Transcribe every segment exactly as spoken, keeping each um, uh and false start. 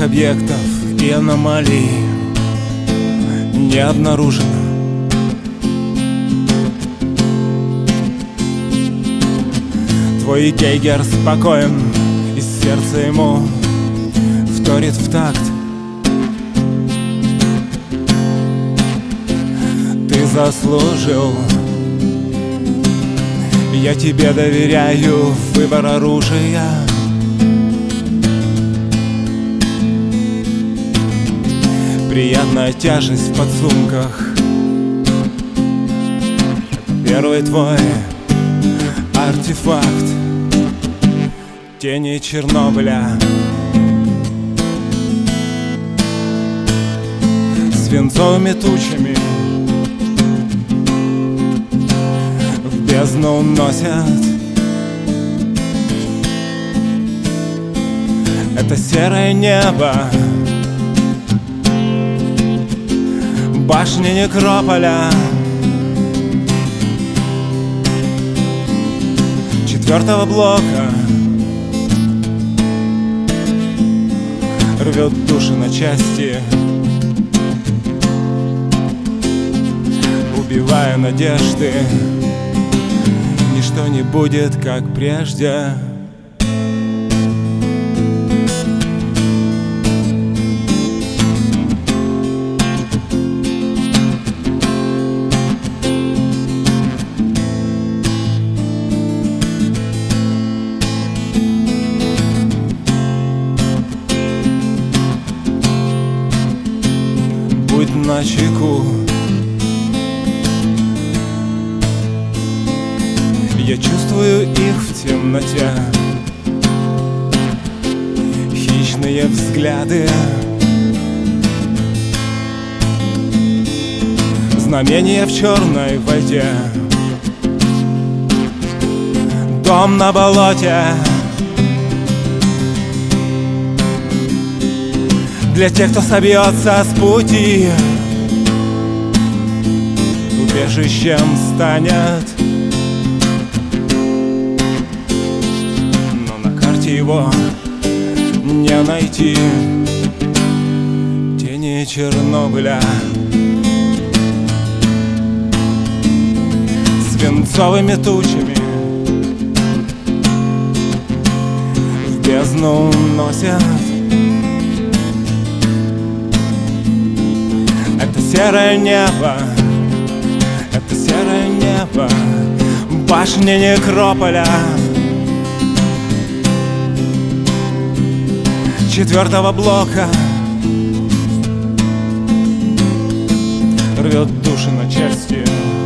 объектов и аномалий не обнаружено. Твой Гейгер спокоен, и сердце ему вторит в такт. Ты заслужил, я тебе доверяю выбор оружия. Приятная тяжесть в подсумках. Первый твой артефакт. Тени Чернобыля. Свинцовыми тучами в бездну уносят. Это серое небо, башни Некрополя, четвертого блока. Рвет души на части, убивая надежды. Ничто не будет, как прежде. Будь начеку. Я чувствую их в темноте. Хищные взгляды, знамения в черной воде. Дом на болоте. Для тех, кто собьется с пути, убежищем станет. Но на карте его не найти. Тени Чернобыля. Свинцовыми тучами в бездну носят. Это серое небо, это серое небо, башни Некрополя, четвертого блока. Рвет души на части,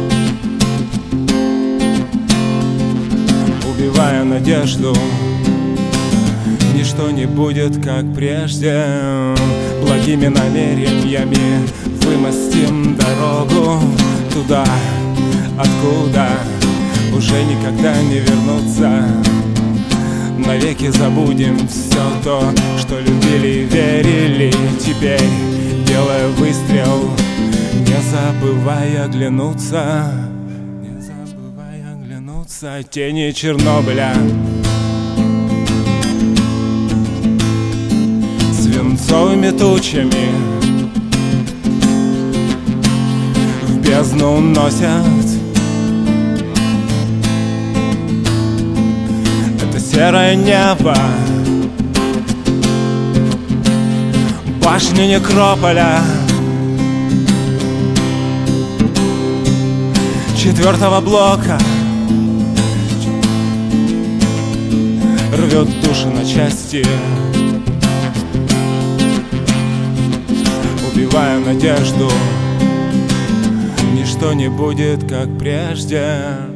убивая надежду. Ничто не будет, как прежде. Благими намерениями вымостим дорогу туда, откуда уже никогда не вернуться. Навеки забудем все то, что любили и верили. Теперь, делая выстрел, не забывай оглянуться, не забывай оглянуться. Тени Чернобыля. Свинцовыми тучами в бездну уносят. Это серое небо, башни Некрополя, четвертого блока. Рвет души на части, убивая надежду. Ничто не будет, как прежде.